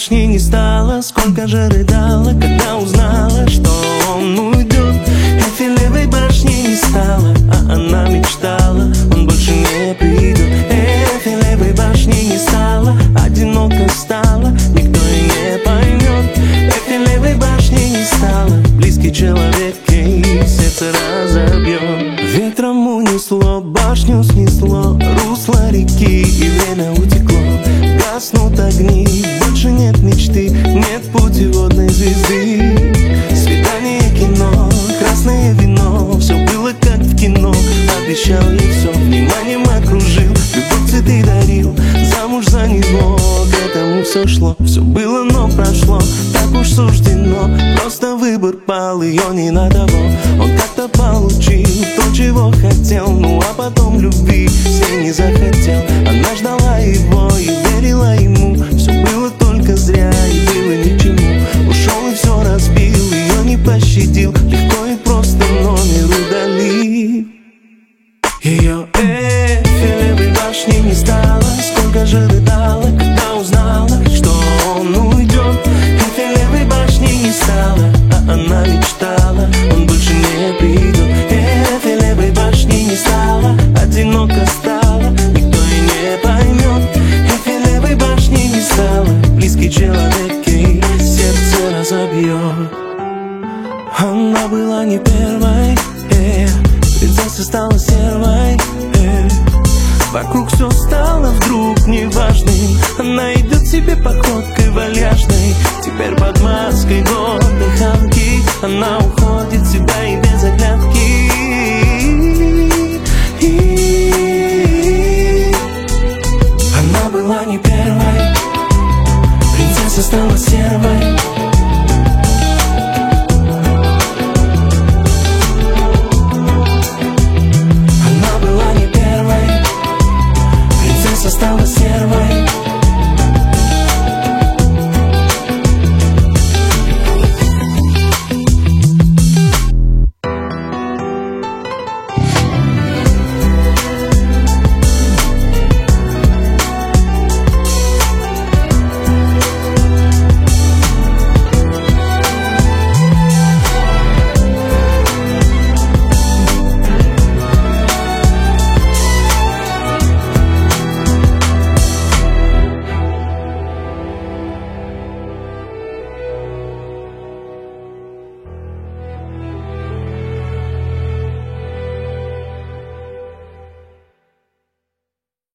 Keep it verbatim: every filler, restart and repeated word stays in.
башни не стало. Сколько же рыдала, когда узнала, что он уйдет. Эйфелевой башни не стало, а она мечтала, он больше не придет. Эйфелевой башни не стало, одиноко стало, никто и не поймет. Эйфелевой башни не стало, близкий человек ей сердце разобьет. Ветром унесло, башню снесло, русло реки, и время утекло. Гаснут огни, больше нет мечты, нет путеводной звезды. Свидание, кино, красное вино, все было как в кино. Обещал ей все, вниманием окружил, любовь цветы дарил, замуж за него. К этому все шло, все было, но прошло, так уж суждено. Просто выбор пал, ее не на того. Он как-то получил то, чего хотел, ну а потом любви с ней не захотел. Она ждала его и верила ему, все было только зря и было ни к чему. Ушел и все разбил, ее не пощадил, легко и просто номер удалил. Ее Эйфелевой башни не стало, сколько же рыдала, когда узнала, что он уйдет. Эйфелевой башни не стало, а она мечтала, он больше не придет. Эйфелевой башни не стало, одиноко стало, никто и не поймет. Эйфелевой башни не стало, близкий человек ей сердце разобьет. Она была не первой, э, принцесса стала сервой, э. Вокруг все стало вдруг неважным. Она идет себе походкой вальяжной, теперь под маской гордой хамки. Она уходит в себя и без оглядки. Она была не первой, принцесса стала сервой.